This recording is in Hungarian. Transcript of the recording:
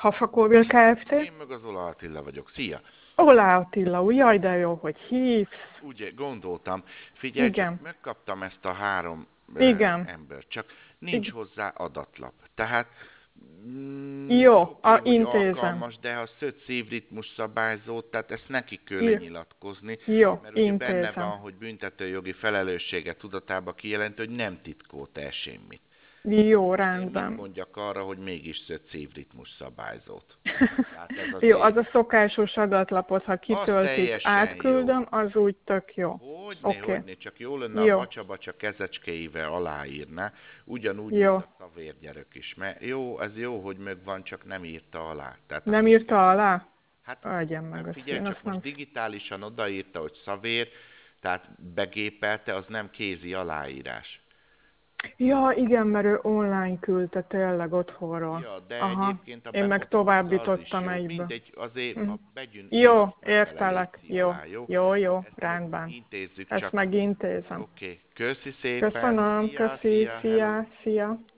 Hafakóvil Kft. Én meg az Ola Attila vagyok. Szia! Olá Attila, jaj de jó, hogy hívsz. Ugye gondoltam, figyelj csak, Igen, megkaptam ezt a három igen, embert, csak nincs igen. hozzá adatlap. Tehát Jó, oké, hogy intézem. alkalmas, de a szöt szívritmus szabályzó, tehát ezt neki kell Jó, lenyilatkozni, jó, mert ugye benne intézem. van, hogy büntetőjogi felelőssége tudatába kijelenti, hogy nem titkolt el semmit. Jó, Most én mit rendben. mondjak arra, hogy mégis szöt szívritmus szabályzót? Tehát ez Jó, azért, az a szokásos adatlapot, ha az kitöltik, teljesen jó. átküldöm, az úgy tök jó. Hogyne, Oké, hogyne, csak jó lenne a jó, Bacsa-Bacsa kezecskéivel aláírná, ugyanúgy, mint jó. a szavérgyerek is. Mert jó, ez jó, hogy megvan, csak nem írta alá. Tehát Nem akkor írta alá? hát, Adjam meg mert azt, figyelj én csak, azt most nem... digitálisan odaírta, hogy szavér, tehát begépelte, az nem kézi aláírás. Ja, igen, mert ő online küldte tényleg otthonról. Ja, de Aha, egyébként a én meg befotozza, az is továbbítottam jó. egyből. Mindegy, azért Mhm. a Jó, begyűjtött levele értelek. léci Jó, alá, jó? jó, jó, Ezt meg rendben. intézzük Ezt csak. megintézem. Oké, köszi szépen. Köszönöm, Szia, köszi, szia, hello. szia, szia.